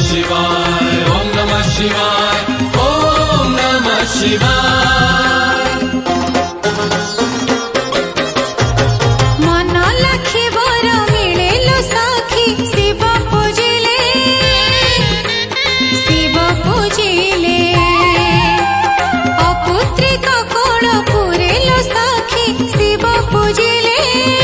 शिवाय ओम नमः शिवाय ओम नमः शिवाय। मन लाखी वर मिले लो साखी शिव पूजिले अपुत्रिक कोण पुरे लो साखी शिव पूजिले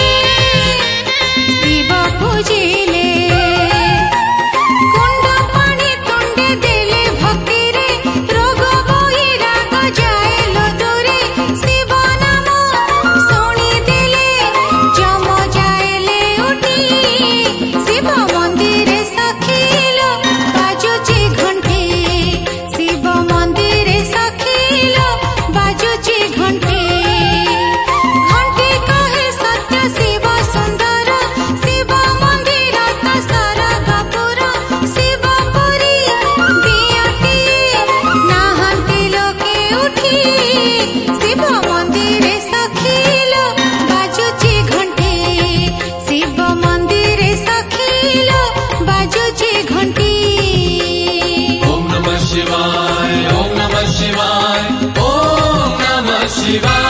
कुंड पानी तुंडे देले भक्ति रे रोग बोई राग जाए लो दूरे शिव नाम शुणी देले जम जाएले उठी शिव मंदिर सखीलो बाजुची घंटी शिव मंदिर सखीलो बाजुची घंटी घंटी कहे सत्य शिव सुंदर शिव मंदिर तो सारा गपुर शिवपुरी दियाटी नाहंती लोके उठी शिव मंदिर सखीलो बाजुची घंटी शिव मंदिर सखीलो बाजुची घंटी। ओम नमः शिवाय ओम नमः शिवाय ओम नमः शिवाय।